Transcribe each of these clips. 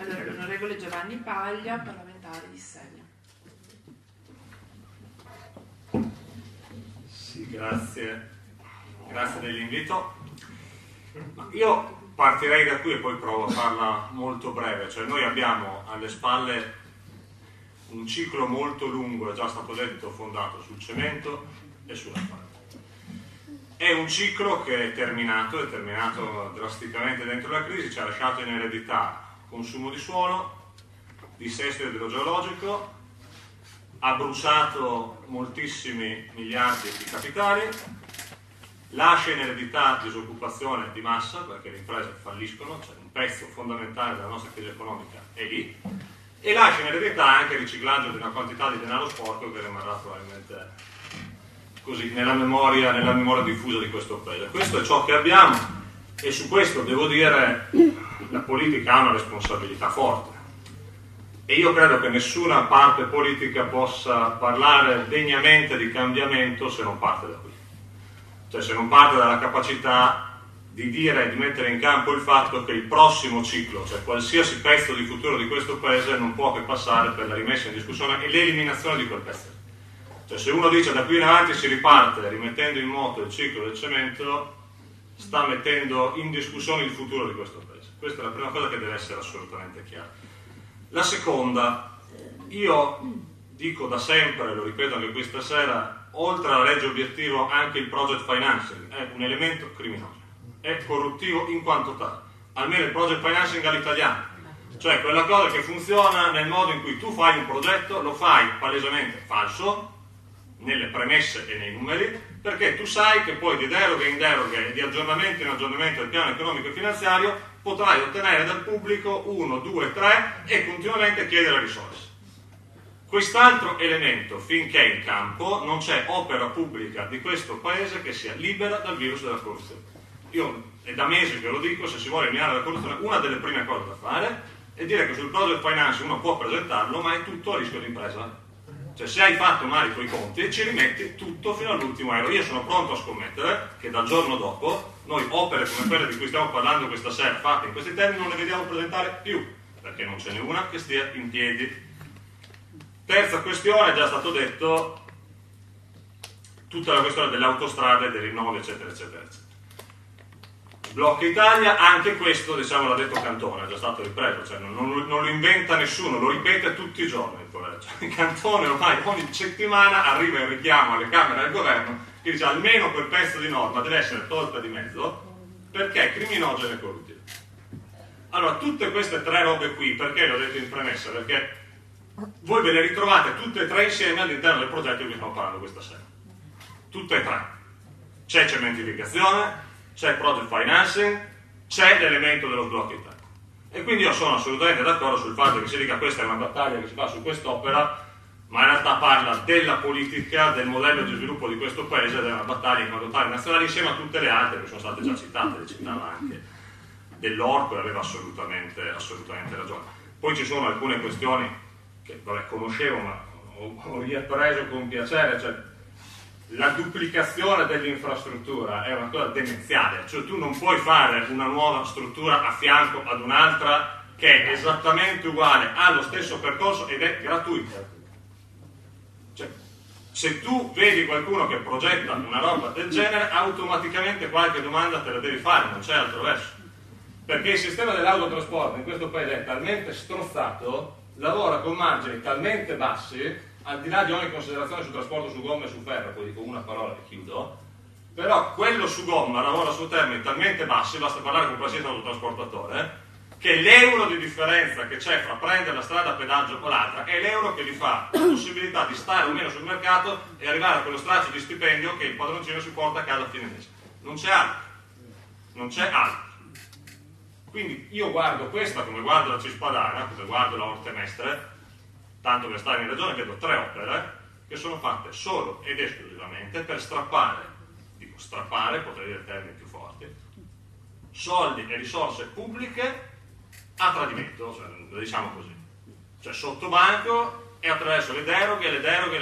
Allora, l'onorevole Giovanni Paglia, parlamentare di Segno. Sì, grazie dell'invito. Io partirei da qui e poi provo a farla molto breve. Cioè, noi abbiamo alle spalle un ciclo molto lungo, è già stato detto, fondato sul cemento e sull'asfalto. È un ciclo che è terminato drasticamente dentro la crisi, ci ha lasciato in eredità consumo di suolo, dissesto idrogeologico, ha bruciato moltissimi miliardi di capitali, lascia in eredità disoccupazione di massa perché le imprese falliscono, cioè un pezzo fondamentale della nostra crisi economica è lì, e lascia in eredità anche il riciclaggio di una quantità di denaro sporco che rimarrà probabilmente così nella memoria diffusa di questo paese. Questo è ciò che abbiamo e su questo devo dire la politica ha una responsabilità forte e io credo che nessuna parte politica possa parlare degnamente di cambiamento se non parte da qui, cioè se non parte dalla capacità di dire, di mettere in campo il fatto che il prossimo ciclo, cioè qualsiasi pezzo di futuro di questo paese non può che passare per la rimessa in discussione e l'eliminazione di quel pezzo. Cioè se uno dice da qui in avanti si riparte rimettendo in moto il ciclo del cemento, sta mettendo in discussione il futuro di questo paese. Questa è la prima cosa che deve essere assolutamente chiara. La seconda, io dico da sempre, lo ripeto anche questa sera, oltre alla legge obiettivo anche il project financing è un elemento criminoso, è corruttivo in quanto tale, almeno il project financing all'italiano, cioè quella cosa che funziona nel modo in cui tu fai un progetto, lo fai palesemente falso nelle premesse e nei numeri, perché tu sai che poi di deroghe in deroghe, di aggiornamento in aggiornamento del piano economico e finanziario potrai ottenere dal pubblico 1, 2, 3 e continuamente chiedere risorse. Quest'altro elemento, finché è in campo, non c'è opera pubblica di questo paese che sia libera dal virus della corruzione. Io è da mesi che lo dico, se si vuole eliminare la corruzione, una delle prime cose da fare è dire che sul project finance uno può presentarlo, ma è tutto a rischio di impresa. Cioè se hai fatto male i tuoi conti ci rimetti tutto fino all'ultimo euro. Io sono pronto a scommettere che dal giorno dopo noi opere come quelle di cui stiamo parlando questa sera fatte in questi termini non le vediamo presentare più, perché non ce n'è una che stia in piedi. Terza questione, è già stato detto, tutta la questione delle autostrade, dei rinnovi eccetera eccetera eccetera. Blocca Italia, anche questo diciamo l'ha detto Cantone, è già stato ripreso, cioè non lo inventa nessuno, lo ripete tutti i giorni. Cioè, Cantone ormai ogni settimana arriva il richiamo alle Camere e al Governo che dice almeno quel pezzo di norma deve essere tolta di mezzo perché è criminogeno e corruttivo. Allora tutte queste tre robe qui, perché le ho detto in premessa? Perché voi ve le ritrovate tutte e tre insieme all'interno del progetto di cui stiamo parlando questa sera, tutte e tre. C'è cementificazione, c'è project financing, c'è l'elemento dello sblocco Italia. E quindi io sono assolutamente d'accordo sul fatto che si dica questa è una battaglia che si fa su quest'opera, ma in realtà parla della politica, del modello di sviluppo di questo paese, ed è una battaglia in quanto tale nazionale insieme a tutte le altre che sono state già citate, le citava anche dell'Orco e aveva assolutamente ragione. Poi ci sono alcune questioni che conoscevo ma ho riappreso con piacere, cioè la duplicazione dell'infrastruttura è una cosa demenziale, cioè tu non puoi fare una nuova struttura a fianco ad un'altra che è esattamente uguale, ha lo stesso percorso ed è gratuita. Cioè, se tu vedi qualcuno che progetta una roba del genere, automaticamente qualche domanda te la devi fare, non c'è altro verso. Perché il sistema dell'autotrasporto in questo paese è talmente strozzato, lavora con margini talmente bassi, al di là di ogni considerazione sul trasporto su gomma e su ferro, poi dico una parola e chiudo, però quello su gomma lavora su termini talmente bassi, basta parlare con qualsiasi autotrasportatore, che l'euro di differenza che c'è fra prendere la strada a pedaggio o l'altra è l'euro che gli fa la possibilità di stare o meno sul mercato e arrivare a quello straccio di stipendio che il padroncino si porta a casa a fine mese. Non c'è altro. Quindi io guardo questa come guardo la Cispadana, come guardo la Orte-Mestre, tanto per stare in regione vedo tre opere che sono fatte solo ed esclusivamente per strappare, potrei dire termini più forti, soldi e risorse pubbliche a tradimento, cioè, lo diciamo così, cioè sotto banco e attraverso le deroghe.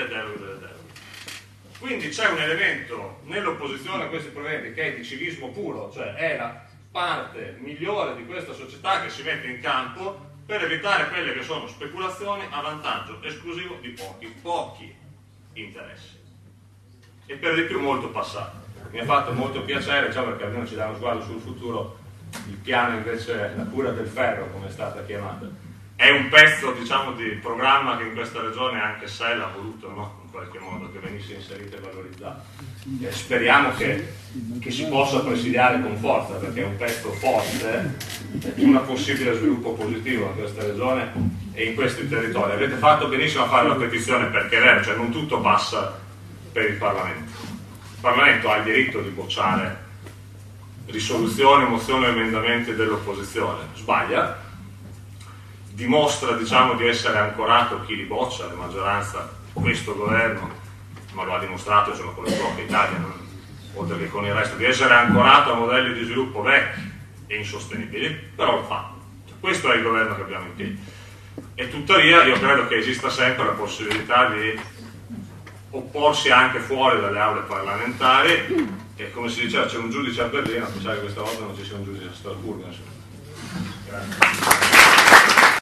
Quindi c'è un elemento nell'opposizione a questi provvedimenti che è di civismo puro, cioè è la parte migliore di questa società che si mette in campo per evitare quelle che sono speculazioni a vantaggio esclusivo di pochi interessi, e per di più molto passato. Mi ha fatto molto piacere, diciamo, perché almeno ci dà uno sguardo sul futuro, il piano invece, la cura del ferro, come è stata chiamata. È un pezzo, diciamo, di programma che in questa regione anche SEL ha voluto, no? In qualche modo, che venisse inserito e valorizzato. E speriamo che si possa presidiare con forza, perché è un pezzo forte di un possibile sviluppo positivo in questa regione e in questi territori. Avete fatto benissimo a fare la petizione, perché è vero, cioè non tutto passa per il Parlamento. Il Parlamento ha il diritto di bocciare risoluzioni, mozioni o emendamenti dell'opposizione. Sbaglia, dimostra, diciamo, di essere ancorato chi li boccia, la maggioranza, questo governo, ma lo ha dimostrato, insomma, con il blocco Italia, oltre che con il resto, di essere ancorato a modelli di sviluppo vecchi e insostenibili, però lo fa. Questo è il governo che abbiamo in piedi. E tuttavia io credo che esista sempre la possibilità di opporsi anche fuori dalle aule parlamentari, e come si diceva, c'è un giudice a Berlino, pensare che questa volta non ci sia un giudice a Strasburgo. Grazie.